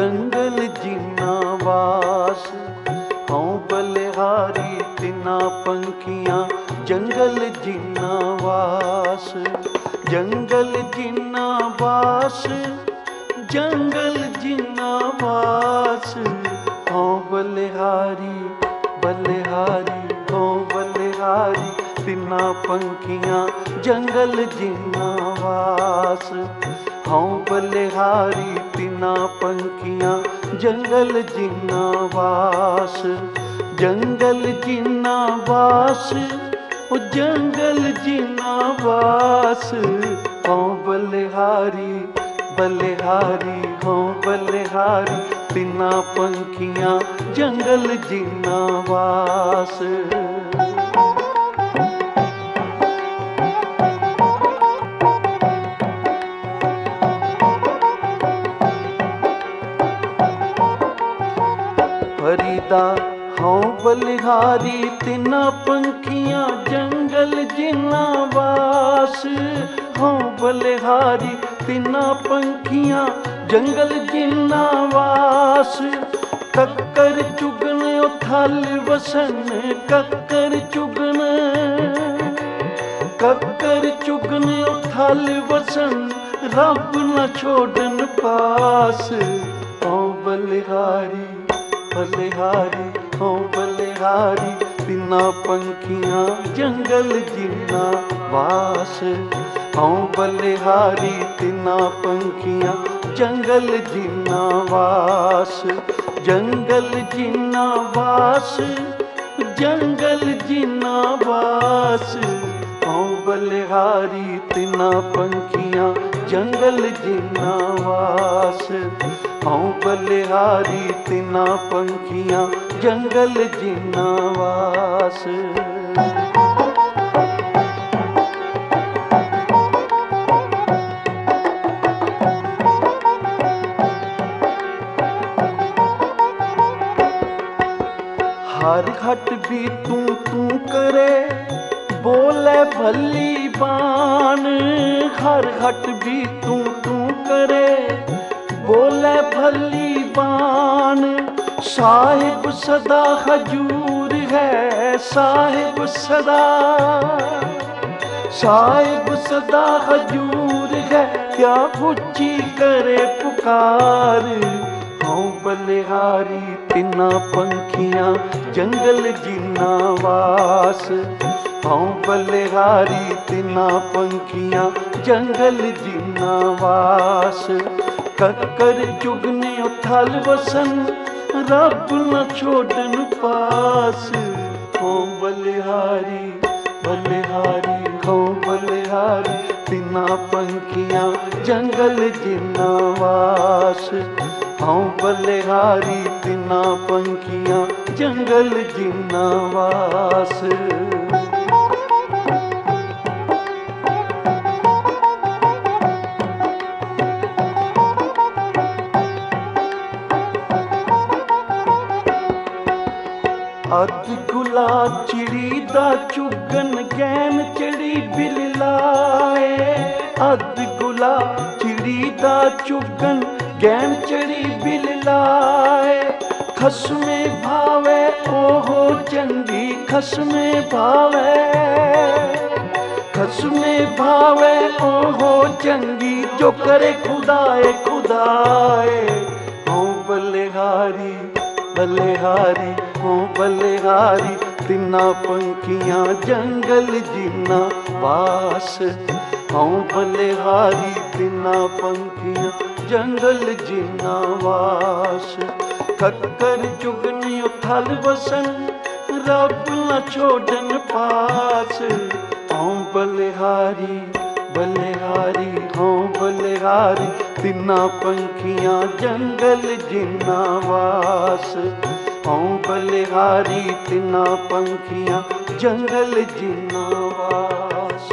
जंगल जिन्ना वास। हूँ बलिहारी तिना पंखियाँ जंगल जिन्ना वास। जंगल जिन्ना वास, जंगल जिन्ना वास। हूँ बलिहारी बलिहारी, हूँ बलिहारी तिना पंखियाँ जंगल जिन्ना वास। हूँ बलिहारी तिना पंखियाँ जंगल जिन्ना वास। जंगल जिन्ना वास, ओ जंगल जिन्ना वास। हूँ बलिहारी बलिहारी, हूँ बलिहारी तिना पंखियाँ जंगल जिन्ना वास। फरीदा हूँ बलिहारी तिना पंखियाँ जंगल जिन्ना वास। हूँ बलिहारी तिना पंखियाँ जंगल जिन्ना वास। कक्कर चुगन उथल वसन, कक्कर चुगन, कक्कर चुगन उथल वसन रब न छोड़न पास। हूँ बलिहारी बलिहारी, हूँ बलिहारी तिना पंखियाँ जंगल जिन्ना वास। हूँ बलिहारी तिना पंखियाँ जंगल जिन्ना वास। जंगल जिन्ना वास, जंगल जिन्ना वास। हूँ बलिहारी तिना पंखियाँ जंगल जिन्ना वास। हूँ बलिहारी तिना पंखियाँ जंगल जिन्ना वास। हर घट भी तू तू करे बोले भली बान। हर घट भी तू तू करे बोले भली बान। साहिब सदा हजूर है, साहिब सदा, साहिब सदा हजूर है। क्या ऊंची करे पुकार। हूँ बलिहारी तिना पंखियाँ जंगल जिन्ना वास। हूँ बलिहारी तिना पंखियाँ जंगल जिन्ना वास। कक्कर चुगने उथल वसन रब न छोड़न पास। हूँ बलिहारी बलिहारी, हूँ बलिहारी तिना पंखियाँ जंगल जिन्ना वास। हूँ बलिहारी तिना पंखियाँ जंगल जिन्ना वास। अध गुला चिड़ी दा चुगन गैन चढ़ी बिलाए। अध गुला चिड़ी दा चुगन गैन चढ़ी बिलाए। खसमे भावे ओहो चंगी, खसमे भावे, खसमे भावे ओहो चंगी जो करे खुदाए खुदाए। हूँ बलिहारी बलिहारी, हूँ बलिहारी तिना पंखियाँ जंगल जिन्ना वास। हूँ बलिहारी तिना पंखियाँ जंगल जिन्ना वास। कक्कर चुगनी उथल वसन रब न छोड़न पास। हूँ बलिहारी बलिहारी, हूँ बलिहारी तिना पंखियाँ जंगल जिन्ना वास। हूँ बलिहारी तिना पंखियाँ जंगल जिन्ना वास।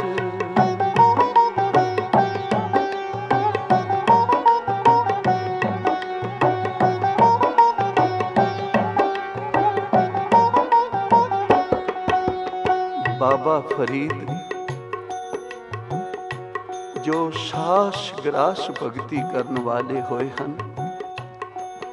बाबा फरीद जो सास ग्रास भगती करने वाले होए हैं,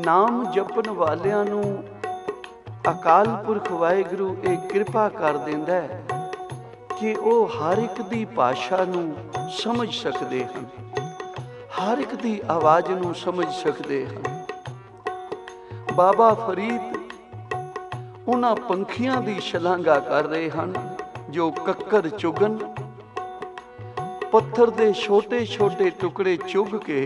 ਨਾਮ ਜਪਣ ਵਾਲਿਆਂ ਨੂੰ ਅਕਾਲ ਪੁਰਖ ਵਾਹਿਗੁਰੂ ਇਹ ਕਿਰਪਾ ਕਰ ਦਿੰਦਾ ਹੈ ਕਿ ਉਹ ਹਰ ਇੱਕ ਦੀ ਭਾਸ਼ਾ ਨੂੰ ਸਮਝ ਸਕਦੇ ਹਨ, ਹਰ ਇੱਕ ਦੀ ਆਵਾਜ਼ ਨੂੰ ਸਮਝ ਸਕਦੇ ਹਨ। ਬਾਬਾ ਫਰੀਦ ਉਹਨਾਂ ਪੰਖੀਆਂ ਦੀ ਸ਼ਲਾਘਾ ਕਰ ਰਹੇ ਹਨ ਜੋ ਕੱਕਰ ਚੁਗਣ, ਪੱਥਰ ਦੇ ਛੋਟੇ ਛੋਟੇ ਟੁਕੜੇ ਚੁਗ ਕੇ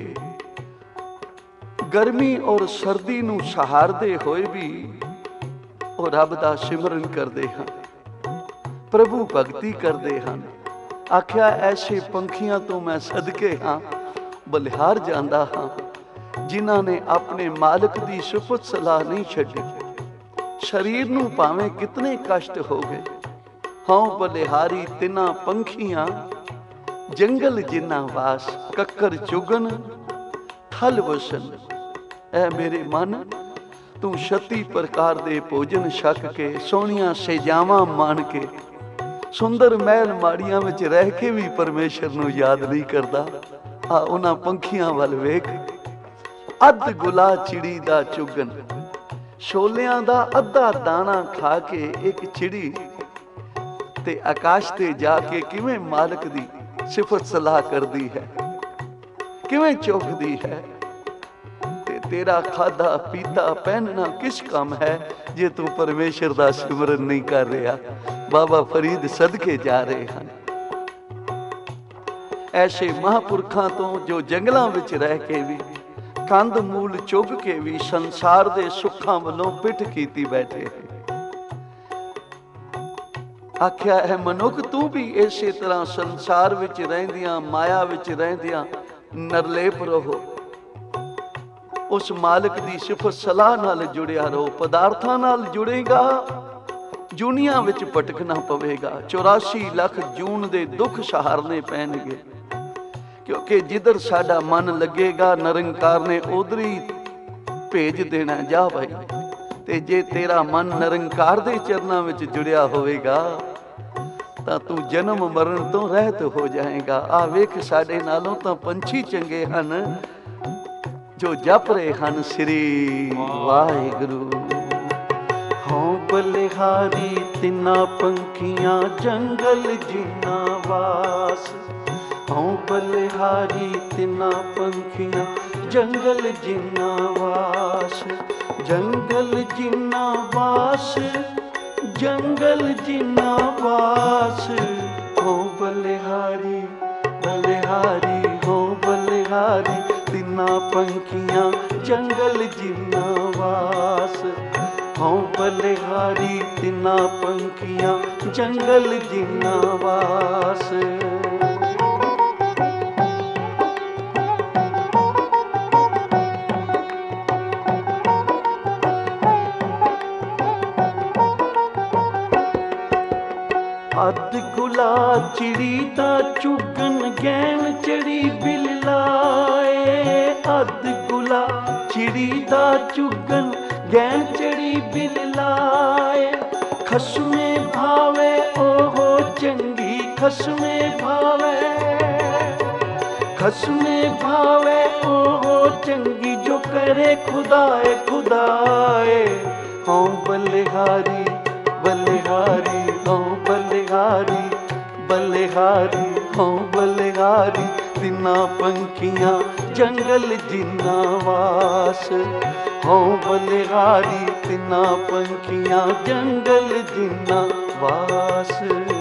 ਗਰਮੀ ਔਰ ਸਰਦੀ ਨੂੰ ਸਹਾਰਦੇ ਹੋਏ ਵੀ ਉਹ ਰੱਬ ਦਾ ਸਿਮਰਨ ਕਰਦੇ ਹਨ, ਪ੍ਰਭੂ ਭਗਤੀ ਕਰਦੇ ਹਨ। ਆਖਿਆ ਐਸੇ ਪੰਖੀਆਂ ਤੋਂ ਮੈਂ ਸਦਕੇ ਹਾਂ, ਬਲਿਹਾਰ ਜਾਂਦਾ ਹਾਂ, ਜਿਨ੍ਹਾਂ ਨੇ ਆਪਣੇ ਮਾਲਕ ਦੀ ਸਿਫਤ ਸਲਾਹ ਨਹੀਂ ਛੱਡੀ। ਸਰੀਰ ਨੂੰ ਭਾਵੇਂ ਕਿਤਨੇ ਕਸ਼ਟ ਹੋ ਗਏ, ਹਉ ਬਲਿਹਾਰੀ ਤਿੰਨਾਂ ਪੰਖੀਆਂ, ਜੰਗਲ ਜਿੰਨਾ ਵਾਸ, ਕੱਕਰ ਚੁਗਨ ਥਲ ਵਸਨ। ਐ ਮੇਰੇ ਮਨ, ਤੂੰ 36 ਪ੍ਰਕਾਰ ਦੇ ਭੋਜਨ ਛਕ ਕੇ, ਸੋਹਣੀਆਂ ਸੇਜਾਵਾਂ ਮਾਣ ਕੇ, ਸੁੰਦਰ ਮਹਿਲ ਮਾੜੀਆਂ ਵਿੱਚ ਰਹਿ ਕੇ ਵੀ ਪਰਮੇਸ਼ਰ ਨੂੰ ਯਾਦ ਨਹੀਂ ਕਰਦਾ। ਆ ਉਹਨਾਂ ਪੰਖੀਆਂ ਵੱਲ ਵੇਖ, ਅੱਧ ਗੁਲਾ ਚਿੜੀ ਦਾ ਚੁਗਨ, ਛੋਲਿਆਂ ਦਾ ਅੱਧਾ ਦਾਣਾ ਖਾ ਕੇ ਇੱਕ ਚਿੜੀ ਤੇ ਆਕਾਸ਼ ਤੇ ਜਾ ਕੇ ਕਿਵੇਂ ਮਾਲਕ ਦੀ ਸਿਫਤ ਸਲਾਹ ਕਰਦੀ ਹੈ, ਕਿਵੇਂ ਚੁਗਦੀ ਹੈ। ਤੇ ਤੇਰਾ ਖਾਧਾ ਪੀਤਾ ਪਹਿਨਣਾ ਕਿਸ ਕੰਮ ਹੈ ਜੇ ਤੂੰ ਪਰਮੇਸ਼ਰ ਦਾ ਸਿਮਰਨ ਨਹੀਂ ਕਰ ਰਿਹਾ। ਬਾਬਾ ਫਰੀਦ ਸਦਕੇ ਜਾ ਰਹੇ ਹਨ ਐਸੇ ਮਹਾਂਪੁਰਖਾਂ ਤੋਂ ਜੋ ਜੰਗਲਾਂ ਵਿੱਚ ਰਹਿ ਕੇ ਵੀ, ਕੰਦ ਮੂਲ ਚੁਗ ਕੇ ਵੀ ਸੰਸਾਰ ਦੇ ਸੁੱਖਾਂ ਵੱਲੋਂ ਪਿੱਠ ਕੀਤੀ ਬੈਠੇ। ਆਖਿਆ ਹੈ ਮਨੁੱਖ, ਤੂੰ ਵੀ ਇਸੇ ਤਰ੍ਹਾਂ ਸੰਸਾਰ ਵਿੱਚ ਰਹਿੰਦਿਆਂ, ਮਾਇਆ ਵਿੱਚ ਰਹਿੰਦਿਆਂ ਨਿਰਲੇਪ ਰਹੋ। ਉਸ ਮਾਲਕ ਦੀ ਸਿਫਤ ਸਲਾਹ ਨਾਲ ਜੁੜਿਆ ਰਹੋ। ਪਦਾਰਥਾਂ ਨਾਲ ਜੁੜੇਗਾ, ਜੂਨੀਆਂ ਵਿੱਚ ਭਟਕਣਾ ਪਵੇਗਾ। 84 ਲੱਖ ਜੂਨ ਦੇ ਦੁੱਖ ਸਹਾਰਨੇ ਪੈਣਗੇ, ਕਿਉਂਕਿ ਜਿੱਧਰ ਸਾਡਾ ਮਨ ਲੱਗੇਗਾ ਨਿਰੰਕਾਰ ਨੇ ਉਧਰ ਹੀ ਭੇਜ ਦੇਣਾ। ਜਾ ਭਾਈ, ਤੇ ਜੇ ਤੇਰਾ ਮਨ ਨਿਰੰਕਾਰ ਦੇ ਚਰਨਾਂ ਵਿੱਚ ਜੁੜਿਆ ਹੋਵੇਗਾ ਤਾਂ ਤੂੰ ਜਨਮ ਮਰਨ ਤੋਂ ਰਹਿਤ ਹੋ ਜਾਏਗਾ। ਆ ਵੇਖ, ਸਾਡੇ ਨਾਲੋਂ ਤਾਂ ਪੰਛੀ ਚੰਗੇ ਹਨ ਜੋ ਜਪ ਰਹੇ ਹਨ ਸ੍ਰੀ ਵਾਹਿਗੁਰੂ। ਹਉ ਬਲਿਹਾਰੀ ਤਿੰਨਾਂ ਪੰਖੀਆਂ, ਜੰਗਲ ਜਿੰਨਾ ਵਾਸ। ਹਉ ਬਲਿਹਾਰੀ ਤਿੰਨਾਂ ਪੰਖੀਆਂ, ਜੰਗਲ ਜਿੰਨਾ ਵਾਸ। ਜੰਗਲ ਜਿੰਨਾ ਵਾਸ, ਜੰਗਲ ਜਿੰਨਾ ਵਾਸ। ਹਉ ਬਲਿਹਾਰੀ ਬਲਿਹਾਰੀ, ਹਉ ਬਲਿਹਾਰੀ ਤਿੰਨਾਂ ਪੰਖੀਆਂ, ਜੰਗਲ ਜਿੰਨਾ ਵਾਸ। ਹਉ ਬਲਿਹਾਰੀ ਤਿੰਨਾਂ ਪੰਖੀਆਂ, ਜੰਗਲ ਜਿੰਨਾ ਵਾਸ। ਅੱਧ ਗੁਲਾ ਚਿੜੀ ਦਾ ਚੁਗਨ, ਗੈਣ ਚੜੀ ਬਿਲ ਲਾਏ। ਅੱਧ ਗੁਲਾ ਚਿੜੀ ਦਾ ਚੁਗਨ, ਗੈਣ ਚੜੀ ਬਿਲ ਲਾਏ। ਖਸਮੇ ਭਾਵੇ ਉਹ ਚੰਗੀ, ਖਸਮੇ ਭਾਵੇ, ਖਸਮੇ ਭਾਵੇ ਉਹ ਚੰਗੀ, ਜੋ ਕਰੇ ਖੁਦਾਏ ਖੁਦਾਏ। ਹਉ ਬਲਿਹਾਰੀ ਬਲਿਹਾਰੀ, ਹਉ ਬਲਿਹਾਰੀ ਬਲਿਹਾਰੀ, ਹਉ ਬਲਿਹਾਰੀ ਤਿੰਨਾਂ ਪੰਖੀਆਂ, ਜੰਗਲ ਜਿੰਨਾ ਵਾਸ। ਹਉ ਬਲਿਹਾਰੀ ਤਿੰਨਾਂ ਪੰਖੀਆਂ, ਜੰਗਲ ਜਿੰਨਾ ਵਾਸ।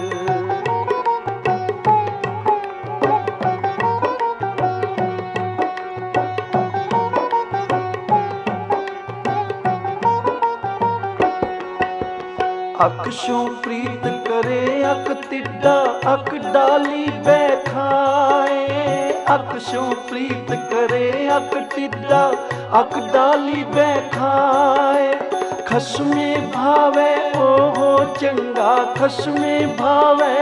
ਅਕਸ਼ੋਂ ਪ੍ਰੀਤ ਕਰੇ ਅਕ ਤਿੱਡਾ, ਅਕ ਡਾਲੀ ਬੈਠਾਏ। ਅਕਸ਼ੋਂ ਪ੍ਰੀਤ ਕਰੇ ਅਕ ਤਿੱਡਾ, ਅਕ ਡਾਲੀ ਬੈਠਾਏ। ਖਸਮੇ ਭਾਵੇ ਉਹ ਚੰਗਾ, ਖਸਮੇ ਭਾਵੇ,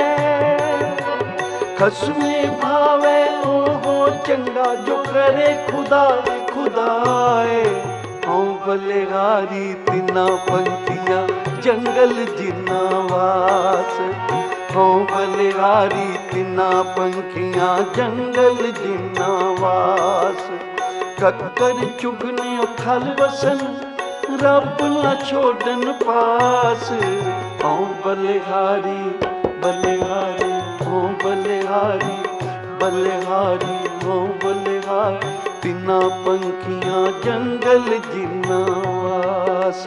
ਖਸਮੇ ਭਾਵੇ ਉਹ ਚੰਗਾ, ਜੋ ਕਰੇ ਖੁਦਾ ਖੁਦਾਏ। ਹਉ ਬਲਿਹਾਰੀ ਤਿੰਨਾਂ ਪੰਖੀਆਂ, ਜੰਗਲ ਜਿੰਨਾ ਵਾਸ। ਹਉ ਬਲਿਹਾਰੀ ਤਿੰਨਾਂ ਪੰਖੀਆਂ, ਜੰਗਲ ਜਿੰਨਾ ਵਾਸ। कक्कर चुगने उथल वसन, रब ना छोड़न पास। ओ बलिहारी बलिहारी ओ बलिहारी बलिहारी ओ बलिहारी, तिना पंखियां जंगल जिन्ना वास।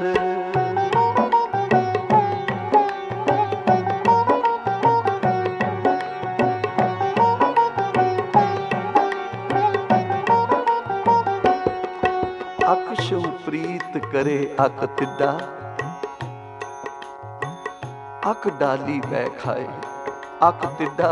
अक शु प्रीत करे अक तिड्डा, अक डाली बह खाए। अक तिड्डा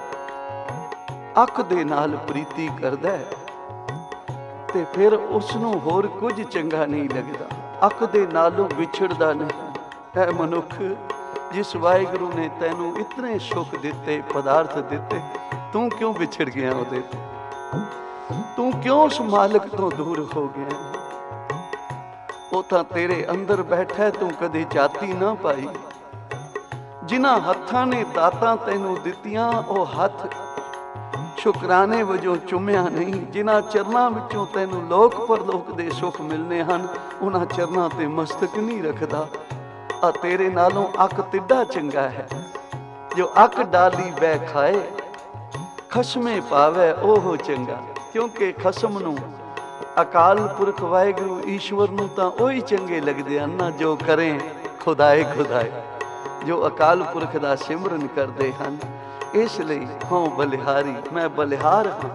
अक दे नाल प्रीति करदा ते फिर उसनों होर कुछ चंगा नहीं लगदा, अक दे नालों विछड़दा नहीं। ऐ मनुख, जिस वाहिगुरु ने तैनू इतने सुख दिते, पदार्थ दिते, तू क्यों विछड़ गया उहदे तो? तू क्यों उस मालिक तो दूर हो गया? ਉਹ ਤਾਂ ਤੇਰੇ ਅੰਦਰ ਬੈਠਾ, ਤੂੰ ਕਦੇ ਜਾਤੀ ਨਾ ਪਾਈ। ਜਿਨ੍ਹਾਂ ਹੱਥਾਂ ਨੇ ਦਾਤਾਂ ਤੈਨੂੰ ਦਿੱਤੀਆਂ, ਉਹ ਹੱਥ ਸ਼ੁਕਰਾਨੇ ਵਜੋਂ ਚੁੰਮਿਆ ਨਹੀਂ। ਜਿਨ੍ਹਾਂ ਚਰਨਾਂ ਵਿੱਚੋਂ ਤੈਨੂੰ ਲੋਕ ਪਰਲੋਕ ਦੇ ਸੁੱਖ ਮਿਲਨੇ ਹਨ, ਉਹਨਾਂ ਚਰਨਾਂ ਤੇ ਮਸਤਕ ਨਹੀਂ ਰੱਖਦਾ। ਆ ਤੇਰੇ ਨਾਲੋਂ ਅੱਕ ਤਿੱਡਾ ਚੰਗਾ ਹੈ, ਜੋ ਅੱਕ ਡਾਲੀ ਬਹਿ ਖਾਏ। ਖਸਮੇ ਪਾਵੇ ਉਹ ਚੰਗਾ, ਕਿਉਂਕਿ ਖਸਮ ਨੂੰ, ਅਕਾਲ ਪੁਰਖ ਵਾਹਿਗੁਰੂ ਈਸ਼ਵਰ ਨੂੰ ਤਾਂ ਉਹੀ ਚੰਗੇ ਲੱਗਦੇ ਹਨ ਨਾ ਜੋ ਕਰੇ ਖੁਦਾਏ ਖੁਦਾਏ, ਜੋ ਅਕਾਲ ਪੁਰਖ ਦਾ ਸਿਮਰਨ ਕਰਦੇ ਹਨ। ਇਸ ਲਈ ਹਾਂ ਬਲਿਹਾਰੀ, ਮੈਂ ਬਲਿਹਾਰ ਹਾਂ।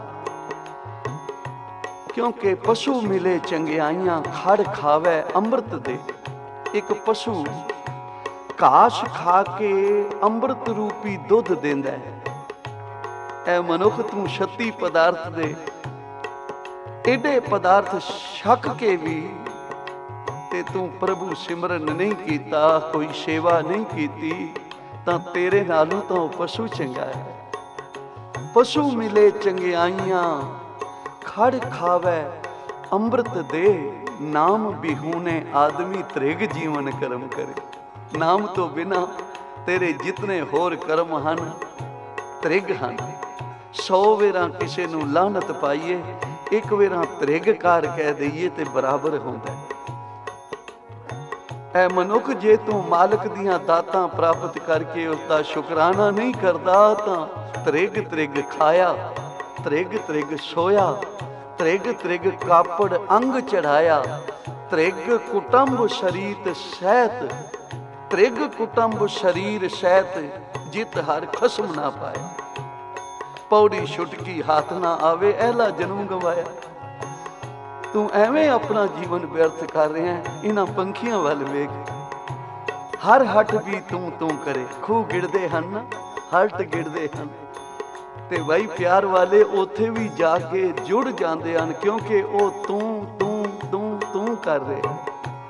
ਕਿਉਂਕਿ ਪਸ਼ੂ ਮਿਲੇ ਚੰਗਿਆਈਆਂ, ਖੜ ਖਾਵੇ ਅੰਮ੍ਰਿਤ ਦੇ। ਇੱਕ ਪਸ਼ੂ ਘਾਸ ਖਾ ਕੇ ਅੰਮ੍ਰਿਤ ਰੂਪੀ ਦੁੱਧ ਦਿੰਦਾ ਹੈ। ਐ ਮਨੁੱਖ, ਤੂੰ 36 ਪਦਾਰਥ ਦੇ एडे पदार्थ छक के भी ते तू प्रभु सिमरन नहीं कीता, कोई सेवा नहीं कीती, तां तेरे नालों तो पशु चंगा है। पशु मिले चंगियाइयां, खड़ खावे अमृत दे। नाम बिहूने आदमी त्रिग जीवन कर्म करे। नाम तो बिना तेरे जितने होर कर्म हन त्रिग हन। 100 वेरा किसे नूं लानत पाईए, एक वेरा त्रिगकार कह दईए ते बराबर होंदा है। ऐ मनुख, जे तू मालिक दियां दातां प्राप्त करके उसका शुकराना नहीं करदा, तां त्रिग त्रिग खाया, त्रिग त्रिग सोया, त्रिग त्रिग कापड़ अंग चढ़ाया, त्रिग कुटुंब शरीर सैत, त्रिग कुटुंब शरीर सैत, जित हर खसम ना पाए। पौड़ी छुटकी हाथ ना आवे, अहला जन्म गवाया। तू एवें अपना जीवन व्यर्थ कर रहे हैं। इन्हां पंखियां वाल वेख, हर हट भी तू करे। खूह गिरदे हन ना, हट गिरदे हन ते भाई प्यार वाले उत्थे भी जाके जुड़ जाते हैं, क्योंकि वो तू कर रहे हैं।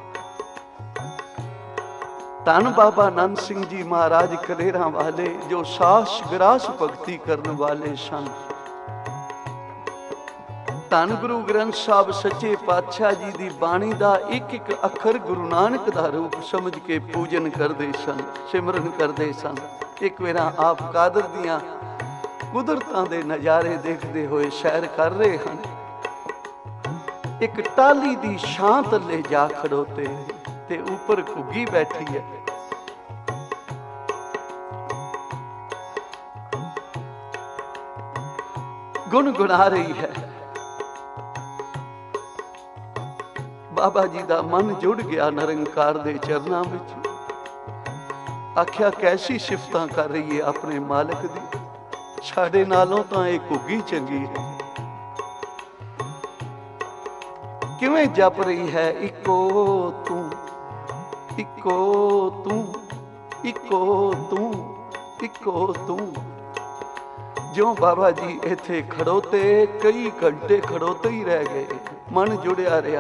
धन बाबा नंद सिंह जी महाराज कलेरा वाले, जो सास विरास भगती करने वाले सन। धन गुरु ग्रंथ साहब सच्चे पातशाह जी की बाणी का एक एक अखर गुरु नानक का रूप समझ के पूजन करते सन, सिमरन करते सन। एक वेरा आप कादर दियां कुदरतां दे नज़ारे देखते हुए सैर कर रहे हैं। एक टाली दी छां थल्ले जा खड़ोते ते ऊपर घुग्गी बैठी है। गुनगुना रही है। बाबा जी का मन जुड़ गया निरंकार दे चरनां विच। आख्या कैसी सिफतां कर रही है अपने मालिक दी, साडे नालों तां इह घुग्गी चंगी है। किवें जप रही है, इको तू इको तू इको तू इको तू। जो बाबा जी इत्थे खड़ोते कई घंटे खड़ोते ही रह गए, मन जुड़िया रहा।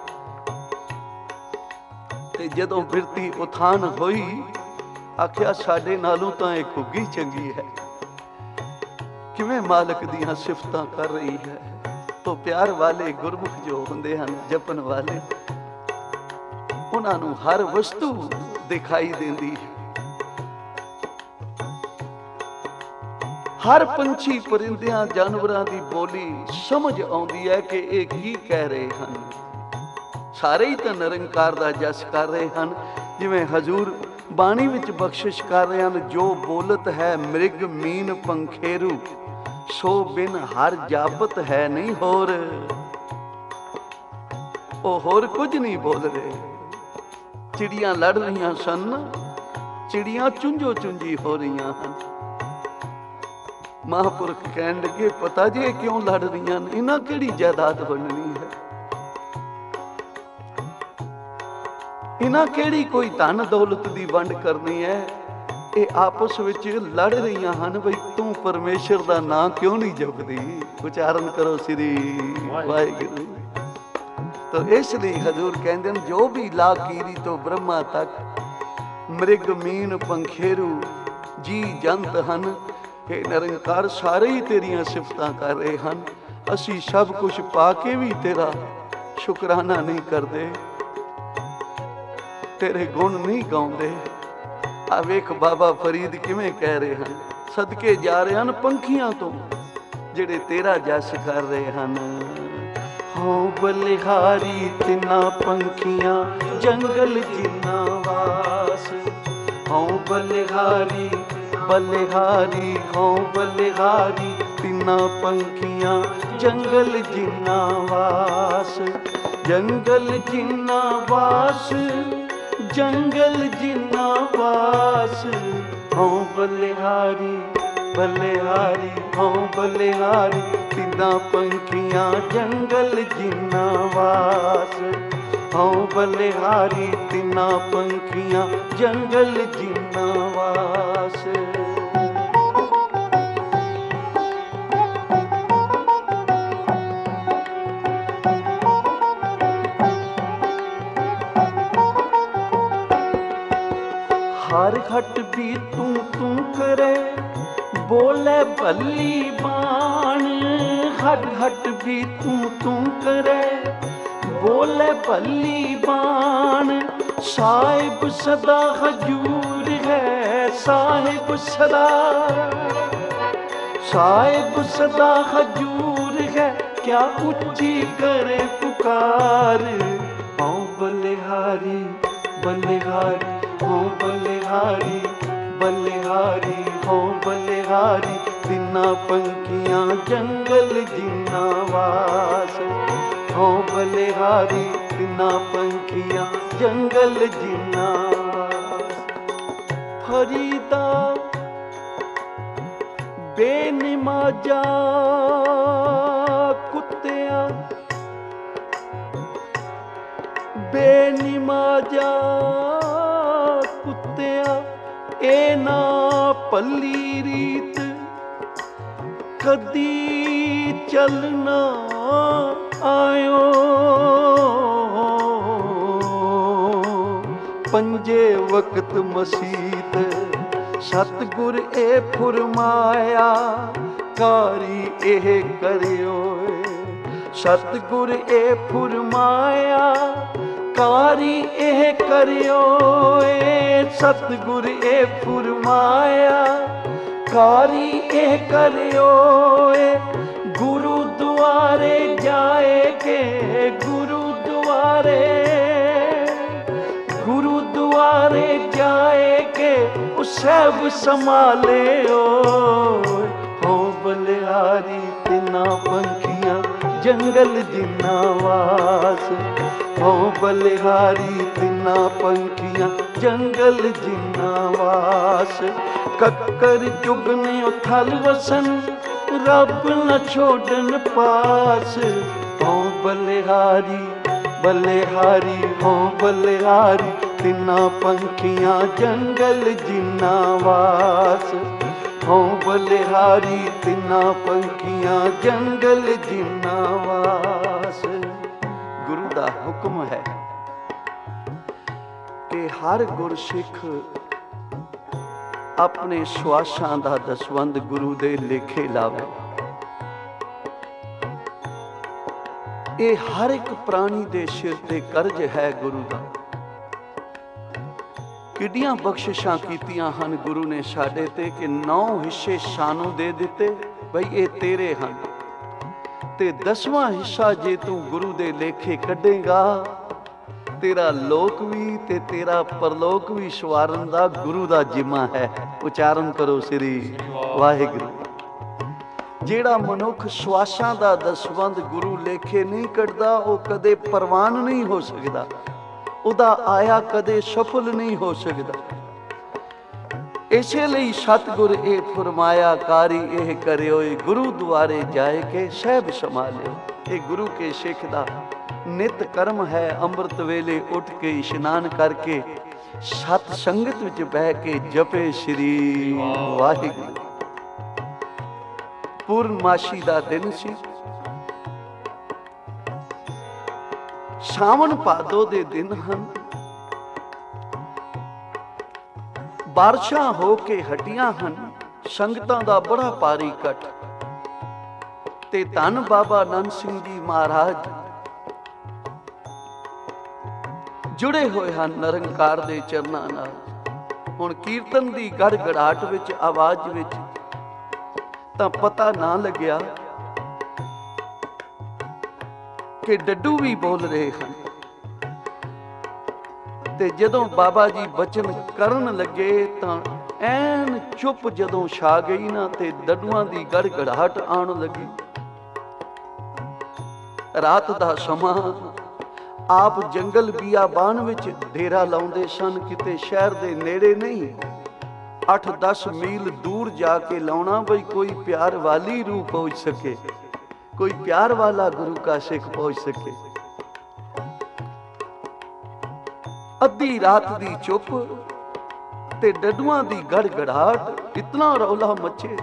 ते जदों बिरती उथान होई, आख्या साडे नालों तां इह घुग्गी चंगी है। किवें मालिक दियां सिफतां कर रही है। तो प्यार वाले गुरमुख जो हुंदे हन, जपन वाले, उन्हां नूं हर वस्तु दिखाई देंदी है, ਹਰ ਪੰਛੀ ਪਰਿੰਦਿਆਂ ਜਾਨਵਰਾਂ ਦੀ ਬੋਲੀ ਸਮਝ ਆਉਂਦੀ ਹੈ ਕਿ ਇਹ ਕੀ ਕਹਿ ਰਹੇ ਹਨ। ਸਾਰੇ ਹੀ ਤਾਂ ਨਿਰੰਕਾਰ ਦਾ ਜਸ ਕਰ ਰਹੇ ਹਨ। ਜਿਵੇਂ ਹਜ਼ੂਰ ਬਾਣੀ ਵਿੱਚ ਬਖਸ਼ਿਸ਼ ਕਰ ਰਹੇ ਹਨ, ਜੋ ਬੋਲਤ ਹੈ ਮ੍ਰਿਗ ਮੀਨ ਪੰਖੇਰੂ, ਸੋ ਬਿਨ ਹਰ ਜਾਪਤ ਹੈ ਨਹੀਂ ਹੋਰ। ਉਹ ਹੋਰ ਕੁਝ ਨਹੀਂ ਬੋਲ ਰਹੇ। ਚਿੜੀਆਂ ਲੜ ਰਹੀਆਂ ਸਨ, ਚਿੜੀਆਂ ਚੁੰਝੋ ਚੁੰਝੀ ਹੋ ਰਹੀਆਂ ਹਨ। ਮਹਾਂਪੁਰਖ ਕਹਿਣ ਲੱਗੇ, ਪਤਾ ਜੀ ਇਹ ਕਿਉਂ ਲੜ ਰਹੀਆਂ ਨੇ? ਇਹਨਾਂ ਕਿਹੜੀ ਜਾਇਦਾਦ ਵੰਡਣੀ ਹੈ? ਇਹਨਾਂ ਕਿਹੜੀ ਕੋਈ ਧਨ ਦੌਲਤ ਦੀ ਵੰਡ ਕਰਨੀ ਹੈ? ਇਹ ਆਪਸ ਵਿੱਚ ਲੜ ਰਹੀਆਂ ਹਨ ਬਈ ਤੂੰ ਪਰਮੇਸ਼ਰ ਦਾ ਨਾਂ ਕਿਉਂ ਨਹੀਂ ਜਪਦੀ? ਉਚਾਰਨ ਕਰੋ ਸ੍ਰੀ ਵਾਹਿਗੁਰੂ। ਤਾਂ ਇਸ ਲਈ ਹਜ਼ੂਰ ਕਹਿੰਦੇ ਨੇ, ਜੋ ਵੀ ਲਾਕੀਰੀ ਤੋਂ ਬ੍ਰਹਮਾ ਤੱਕ ਮ੍ਰਿਗ ਮੀਨ ਪੰਖੇਰੂ ਜੀ ਜੰਤ ਹਨ, ਇਹ ਨਿਰੰਕਾਰ ਸਾਰੇ ਹੀ ਤੇਰੀਆਂ ਸਿਫਤਾਂ ਕਰ ਰਹੇ ਹਨ। ਅਸੀਂ ਸਭ ਕੁਝ ਪਾ ਕੇ ਵੀ ਤੇਰਾ ਸ਼ੁਕਰਾਨਾ ਨਹੀਂ ਕਰਦੇ, ਤੇਰੇ ਗੁਣ ਨਹੀਂ ਗਾਉਂਦੇ। ਆ ਵੇਖ ਬਾਬਾ ਫਰੀਦ ਕਿਵੇਂ ਕਹਿ ਰਹੇ ਹਨ, ਸਦਕੇ ਜਾ ਰਹੇ ਹਨ ਪੰਖੀਆਂ ਤੋਂ ਜਿਹੜੇ ਤੇਰਾ ਜਸ ਕਰ ਰਹੇ ਹਨ। ਹੋ ਬਲਿਹਾਰੀ ਤਿੰਨਾ ਪੰਖੀਆਂ ਜੰਗਲ ਜਿੰਨਾ ਵਾਸ, ਹੋ ਬਲਿਹਾਰੀ ਬਲਿਹਾਰੀ ਹੋ ਬਲਿਹਾਰੀ ਤਿੰਨਾ ਪੰਖੀਆਂ ਜੰਗਲ ਜਿੰਨਾ ਵਾਸ, ਜੰਗਲ ਜਿੰਨਾ ਵਾਸ, ਜੰਗਲ ਜਿੰਨਾ ਵਾਸ। ਹੋ ਬਲਿਹਾਰੀ ਬਲਿਹਾਰੀ ਹੋ ਬਲਿਹਾਰੀ ਤਿੰਨਾ ਪੰਖੀਆਂ ਜੰਗਲ ਜਿੰਨਾ ਵਾਸ, ਹੋ ਬਲਿਹਾਰੀ ਤਿੰਨਾ ਪੰਖੀਆਂ ਜੰਗਲ ਜਿੰਨਾ ਵਾਸ। ਹਰ ਹਟ ਵੀ ਤੂੰ ਤੂੰ ਕਰੇ, ਬੋਲੇ ਭੱਲੀ ਬਾਣ। ਹਟ ਹਟ ਵੀ ਤੂੰ ਤੂੰ ਕਰੇ, ਬੋਲੇ ਭੱਲੀ ਬਾਣ। ਸਾਹਿਬ ਸਦਾ ਹਜੂਰ ਹੈ, ਸਾਹਿਬ ਸਦਾ, ਸਾਹਿਬ ਸਦਾ ਹਜੂਰ ਹੈ। ਕਿਆ ਉੱਚੀ ਕਰੇ ਪੁਕਾਰ। ਹੋ ਬਲਿਹਾਰੀ ਬਲਿਹਾਰੀ ਹੋ ਬਲਿਹਾਰੀ ਬਲਿਹਾਰੀ ਹੋ ਬਲਿਹਾਰੀ ਤਿੰਨਾ ਪੰਖੀਆਂ ਜੰਗਲ ਜਿੰਨਾ ਵਾਸ, ਹੋ ਬਲਿਹਾਰੀ ਤਿੰਨਾ ਪੰਖੀਆਂ ਜੰਗਲ ਜਿੰਨਾ ਵਾਸ। ਫਰੀਦਾ ਬੇਨਿਮਾਜ਼ਾ ਕੁੱਤਿਆਂ, ਬੇਨਿਮਾਜ਼ਾ ਕੁੱਤਿਆਂ ਇਹ ਨਾ ਭੱਲੀ ਰੀਤ, ਕਦੀ ਚੱਲਣਾ ਆਇਓ। ਪੰਜੇ ਵਕਤ ਮਸੀਤ ਸਤਿਗੁਰ ਇਹ ਫੁਰਮਾਇਆ, ਕਾਰੀ ਇਹ ਕਰਿਓ। ਸਤਿਗੁਰ ਇਹ ਫੁਰਮਾਇਆ, ਕਾਰੀ ਇਹ ਕਰਿਓ। ਸਤਿਗੁਰ ਇਹ ਫੁਰਮਾਇਆ, ਕਾਰੀ ਇਹ ਕਰਿਓ। ਗੁਰੂਦੁਆਰੇ ਜਾਏ ਕੇ, ਗੁਰੂਦੁਆਰੇ, ਗੁਰੂਦੁਆਰੇ ਜਾਏ ਕੇ ਉਹ ਸਭ ਸੰਭਾਲਿਓ। ਹੋ ਬਲਿਹਾਰੀ ਤਿੰਨਾ ਪੰਖੀਆਂ ਜੰਗਲ ਜਿੰਨਾ ਵਾਸ, ਹੋ ਬਲਿਹਾਰੀ ਤਿੰਨਾ ਪੰਖੀਆਂ ਜੰਗਲ ਜਿੰਨਾ ਵਾਸ। ਕੱਕਰ ਚੁਗਨੇ ਉਥਲ ਵਸਨ, ਰੱਬ ਨਾ ਛੋੜਨ ਪਾਸ। ਹੋ ਬਲਿਹਾਰੀ ਬਲਿਹਾਰੀ ਹੋ ਬਲਿਹਾਰੀ ਤਿੰਨਾ ਪੰਖੀਆਂ ਜੰਗਲ ਜਿੰਨਾ ਵਾਸ, ਹੋ ਬਲਿਹਾਰੀ ਤਿੰਨਾ ਪੰਖੀਆਂ ਜੰਗਲ ਜਿੰਨਾ ਵਾਸ। ਗੁਰੂ ਦਾ ਹੁਕਮ ਹੈ ਕਿ ਹਰ ਗੁਰਸਿੱਖ ਆਪਣੇ ਸਵਾਸਾਂ ਦਾ ਦਸਵੰਧ ਗੁਰੂ ਦੇ ਲੇਖੇ ਲਾਵੇ। ਇਹ ਹਰ ਇੱਕ ਪ੍ਰਾਣੀ ਦੇ ਸਿਰ ਤੇ ਕਰਜ਼ ਹੈ ਗੁਰੂ ਦਾ। ਕਿੱਡੀਆਂ ਬਖਸ਼ਿਸ਼ਾਂ ਕੀਤੀਆਂ ਹਨ ਗੁਰੂ ਨੇ ਸਾਡੇ ਤੇ ਕਿ 9 ਹਿੱਸੇ ਸਾਨੂੰ ਦੇ ਦਿੱਤੇ, ਬਈ ਇਹ ਤੇਰੇ ਹਨ। ਤੇ 10ਵਾਂ ਹਿੱਸਾ ਜੇ ਤੂੰ ਗੁਰੂ ਦੇ ਲੇਖੇ ਕੱਢੇਗਾ, ਤੇਰਾ ਲੋਕ ਵੀ ਤੇ ਤੇਰਾ ਪਰਲੋਕ ਵੀ ਸਵਾਰਨ ਦਾ ਗੁਰੂ ਦਾ ਜਿੰਮਾ ਹੈ। ਉਚਾਰਨ ਕਰੋ ਸ੍ਰੀ ਵਾਹਿਗੁਰੂ। ਜਿਹੜਾ ਮਨੁੱਖ ਸਵਾਸਾਂ ਦਾ ਦਸਵੰਧ ਗੁਰੂ ਲੇਖੇ ਨਹੀਂ ਕੱਢਦਾ, ਉਹ ਕਦੇ ਪ੍ਰਵਾਨ ਨਹੀਂ ਹੋ ਸਕਦਾ, ਉਹਦਾ ਆਇਆ ਕਦੇ ਸਫਲ ਨਹੀਂ ਹੋ ਸਕਦਾ। ਇਸੇ ਲਈ ਸਤਿਗੁਰ ਇਹ ਫਰਮਾਇਆ, ਕਾਰੀ ਇਹ ਕਰਿਓ ਗੁਰੂ ਦੁਆਰੇ ਜਾਏ ਕੇ ਸਹਿਬ ਸੰਭਾਲਿਓ। ਇਹ ਗੁਰੂ ਕੇ ਸਿੱਖ ਦਾ ਨਿਤ ਕਰਮ ਹੈ। ਅੰਮ੍ਰਿਤ ਵੇਲੇ ਉੱਠ ਕੇ ਇਸ਼ਨਾਨ ਕਰਕੇ ਸਤ ਸੰਗਤ ਵਿੱਚ ਬਹਿ ਕੇ ਜਪੇ ਸ੍ਰੀ ਵਾਹਿਗੁਰੂ। ਪੂਰਨਮਾਸ਼ੀ ਦਾ ਦਿਨ ਸੀ। ਸਾਵਣ ਭਾਦੋ ਦੇ ਦਿਨ ਹਨ। ਬਾਰਿਸ਼ਾਂ ਹੋ ਕੇ ਹਟੀਆਂ ਹਨ। ਸੰਗਤਾਂ ਦਾ ਬੜਾ ਭਾਰੀ ਇਕੱਠ ਤੇ ਧੰਨ ਬਾਬਾ ਨੰਦ ਸਿੰਘ ਜੀ ਮਹਾਰਾਜ ਜੁੜੇ ਹੋਏ ਹਨ ਨਿਰੰਕਾਰ ਦੇ ਚਰਨਾਂ ਨਾਲ। ਹੁਣ ਕੀਰਤਨ ਦੀ ਗੜਗੜਾਹਟ ਵਿੱਚ, ਆਵਾਜ਼ ਵਿੱਚ ਤਾਂ ਪਤਾ ਨਾ ਲੱਗਿਆ ਕਿ ਡੱਡੂ ਵੀ ਬੋਲ ਰਹੇ ਹਨ। ਤੇ ਜਦੋਂ ਬਾਬਾ ਜੀ ਬਚਨ ਕਰਨ ਲੱਗੇ ਤਾਂ ਐਨ ਚੁੱਪ ਜਦੋਂ ਛਾ ਗਈ ਨਾ, ਤੇ ਡੱਡੂਆਂ ਦੀ ਗੜਗੜਾਹਟ ਆਉਣ ਲੱਗੀ। ਰਾਤ ਦਾ ਸਮਾਂ, ਆਪ ਜੰਗਲ ਬਿਆਬਾਨ ਵਿੱਚ ਡੇਰਾ ਲਾਉਂਦੇ ਸਨ, ਕਿਤੇ ਸ਼ਹਿਰ ਦੇ ਨੇੜੇ ਨਹੀਂ, 8-10 ਮੀਲ ਦੂਰ ਜਾ ਕੇ ਲਾਉਣਾ, ਬਈ ਕੋਈ ਪਿਆਰ ਵਾਲੀ ਰੂਹ ਪਹੁੰਚ ਸਕੇ, ਕੋਈ ਪਿਆਰ ਵਾਲਾ ਗੁਰੂ ਕਾ ਸਿੱਖ ਪਹੁੰਚ ਸਕੇ। ਅੱਧੀ ਰਾਤ ਦੀ ਚੁੱਪ ਤੇ ਡੱਡੂਆਂ ਦੀ ਗੜਗੜਾਹਟ, ਇਤਨਾ ਰੌਲਾ ਮੱਚੇ।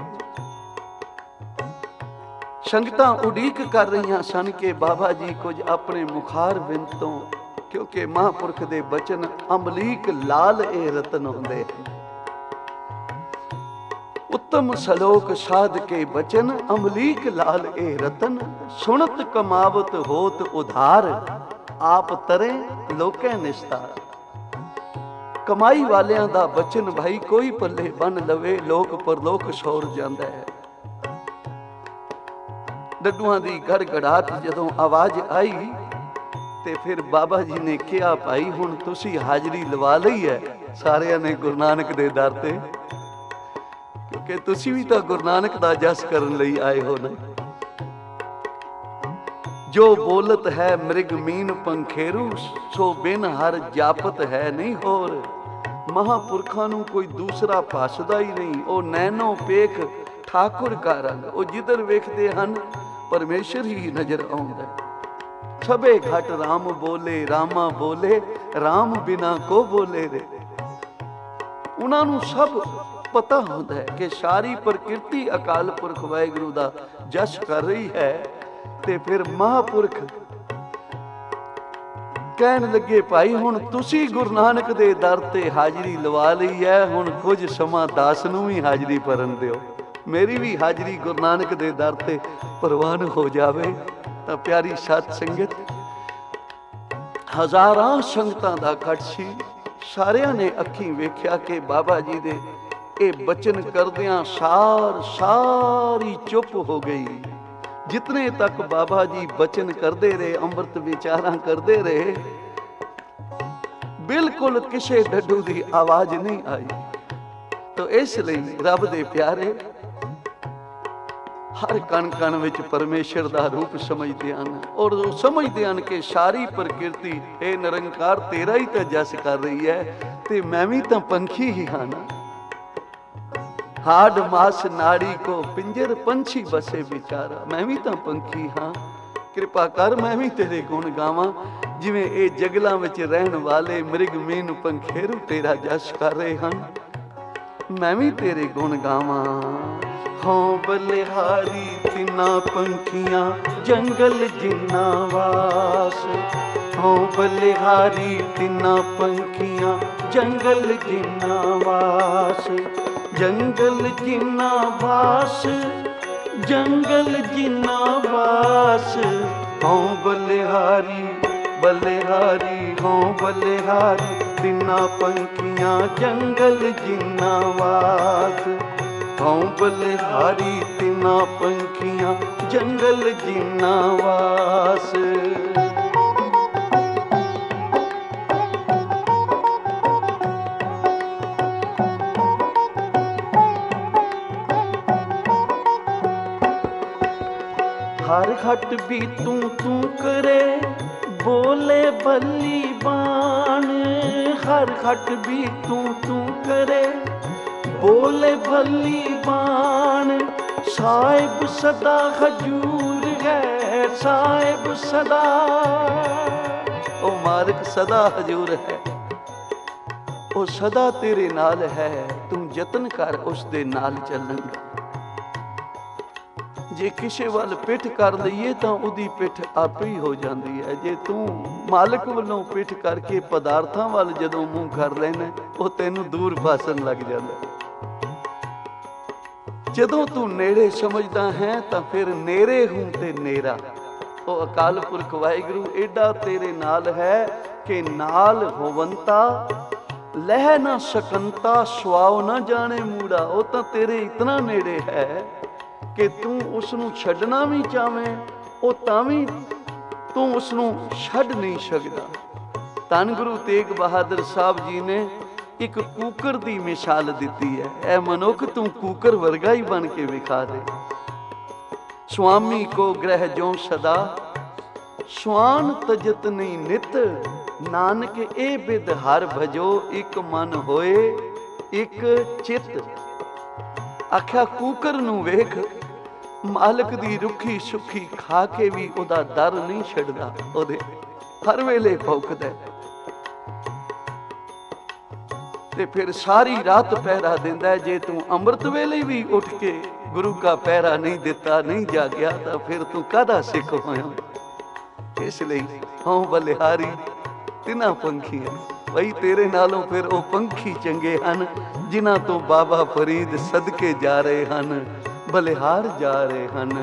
ਸੰਗਤਾਂ ਉਡੀਕ ਕਰ ਰਹੀਆਂ ਸਨ ਕਿ ਬਾਬਾ ਜੀ ਕੁਝ ਆਪਣੇ ਮੁਖਾਰ ਬਿੰਦ ਤੋਂ, ਕਿਉਂਕਿ ਮਹਾਂਪੁਰਖ ਦੇ ਬਚਨ ਅੰਬਲੀਕ ਲਾਲ ਇਹ ਰਤਨ ਹੁੰਦੇ ਹਨ। उत्तम सलोक साध के बचन अमलीक लाल ए रतन, सुनत कमावत होत उधार, आप तरे लोके निस्तार। कमाई वालियां दा बचन भाई कोई पल्ले बन लवे, लोक परलोक सौर जांदा है। डड्डूआं दी गड़गड़ाहट जदों आवाज आई ते फिर बाबा जी ने कहा, भाई हुण तुसी हाजरी लवा लई है सारियां ने गुरु नानक दे दर ते, कि तुसी भी तो गुरु नानक दा जस करन लई आए हो ना। जो बोलत है मृग मीन पंखेरू, सो बिन हर जापत है नहीं होर। महापुरखां नूं कोई दूसरा भासदा ही नहीं, ओ नैनो पेख ठाकुर का रंग, ओ जिधर वेखदे हन परमेश्वर ही नजर आउंदा। सबे घट राम बोले, रामा बोले, राम बिना को बोले रे। उन्हां नूं सब पता होता है कि सारी प्रकृति अकाल पुरख वाहिगुरू दा जस कर रही है। ते फिर महापुरख कहन लगे, भाई हुण तुसी गुरु नानक दे दर ते हाजरी लवा लई है, हुण कुछ समा दास नूं भी हाजरी भरन दिओ, मेरी भी हाजरी गुरु नानक दे दर ते प्रवान हो जावे। तां प्यारी सत संगत, हज़ारां संगतां दा इकट्ठ सी। सारियां ने अखीं वेख्या कि बाबा जी दे ਇਹ ਬਚਨ ਕਰਦਿਆਂ ਸਾਰੀ ਚੁੱਪ ਹੋ ਗਈ। ਜਿਤਨੇ ਤੱਕ ਬਾਬਾ ਜੀ ਬਚਨ ਕਰਦੇ ਰਹੇ, ਅੰਮ੍ਰਿਤ ਵਿਚਾਰਾਂ ਕਰਦੇ ਰਹੇ, ਬਿਲਕੁਲ ਕਿਸੇ ਡੱਡੂ ਦੀ ਆਵਾਜ਼ ਨਹੀਂ ਆਈ। ਤਾਂ ਇਸ ਲਈ ਰੱਬ ਦੇ ਪਿਆਰੇ ਹਰ ਕਣ ਕਣ ਵਿੱਚ ਪਰਮੇਸ਼ਰ ਦਾ ਰੂਪ ਸਮਝਦੇ ਹਨ, ਔਰ ਉਹ ਸਮਝਦੇ ਹਨ ਕਿ ਸਾਰੀ ਪ੍ਰਕਿਰਤੀ ਇਹ ਨਿਰੰਕਾਰ ਤੇਰਾ ਹੀ ਤਾਂ ਜਸ ਕਰ ਰਹੀ ਹੈ, ਤੇ ਮੈਂ ਵੀ ਤਾਂ ਪੰਖੀ ਹੀ ਹਾਂ ਨਾ। हाड मास नाड़ी को पिंजर पंछी बसे बेचारा, मैं भी तो पंखी हाँ, कृपा कर मैं भी तेरे गुण गावां। जिवें ये जंगलां विच रहण वाले मृग मीन पंखेरू तेरा जस कर रहे हैं, मैं भी तेरे गुण गावां। हों बलिहारी तिना पंखियां जंगल जिन्ना वास, हों बलिहारी तिना पंखियां जंगल जिन्ना वास। जंगल जिन्ना वास, जंगल जिन्ना वास, हों बलिहारी बलिहारी, हों बलिहारी तिना पंखियां जंगल जिन्ना वास। हूँ बलिहारी तिना पंखियां जंगल जिन्ना वास। हर खट भी तू तू करे बोले बल्ली बाण। हर खट भी तू तू करे बोले भली बाण। साहिब सदा हजूर है, साहिब सदा, ओ मालिक सदा हजूर है, ओ सदा तेरे नाल है। तू यतन कर उस दे नाल चलण दा। जे किसी वाल पिठ कर लईए तो उहदी पिठ आपे ही हो जाती है। जे तू मालिक वालों पिठ करके पदार्थां वाल जदों मूँह कर लैना वो तैनूं दूर पासन लग जाता। जदों तू नेड़े समझदा है तो फिर नेरे हूं ते नेरा। वो अकाल पुरख वाहिगुरू एडा तेरे नाल है कि नाल होवंता लह ना सकंता सुआव ना जाने मूड़ा। वो तो तेरे इतना नेड़े है कि तू उसनूं छड्डना भी चाहें वो तां भी तू उसनूं छड्ड नहीं सकदा। धन गुरु तेग बहादुर साहब जी ने एक कूकर की मिसाल दी है। ऐ मनुख तू कूकर वर्गा ही बन के विखा दे। स्वामी को ग्रह जो सदा स्वान तजत नहीं नित। नानक ए बिद हर भजो एक मन होए एक चित। आख्या कूकर नूं वेख मालिक दी रुखी सुखी खा के भी उहदा दर नहीं छड्डदा। उहदे हर वेले भौंकदा ते फिर सारी रात पहरा दिंदा है। जे तू अमृत वेले भी उठ के गुरु का पहरा नहीं दिता नहीं जागया तो फिर तू काहदा सिख होया। इसलिए हूँ बलिहारी तिना पंखियां। बई तेरे नालों फिर वो पंखी चंगे हन जिन्हां तो बाबा फरीद सदके जा रहे हन, बलिहार जा रहे हन।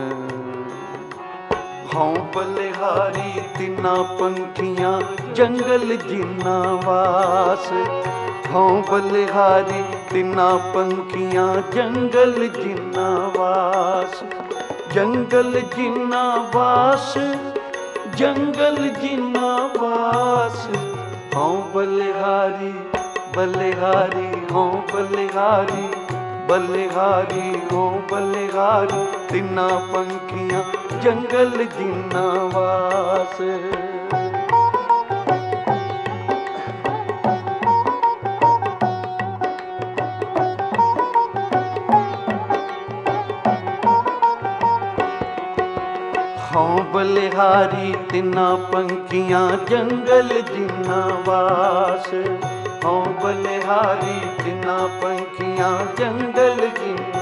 हूँ बलिहारी तिना पंखियां जंगल जिन्ना वास। हूँ बलिहारी तिना पंखियां जंगल जिन्ना वास। जंगल जिन्ना वास, जंगल जिन्ना वास। हूँ बलिहारी बलिहारी हूँ बलिहारी बलिहारी हूँ बलिहारी तिना पंखियां जंगल जिन्ना वास। हूँ बलिहारी तिना पंखियां जंगल जिन्ना वास। हूँ बलिहारी तिना पंखियां जंगल जिन्ना।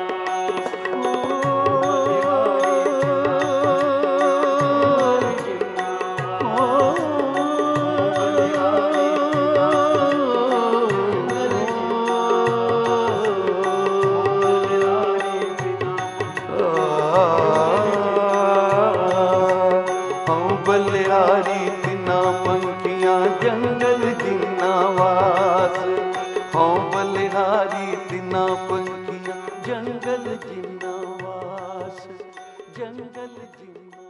बलिहारी तिना पंखियां जंगल जिन्ना वास। हूँ बलिहारी तिना पंखियां जंगल जिन्ना वास। जंगल जिन्ना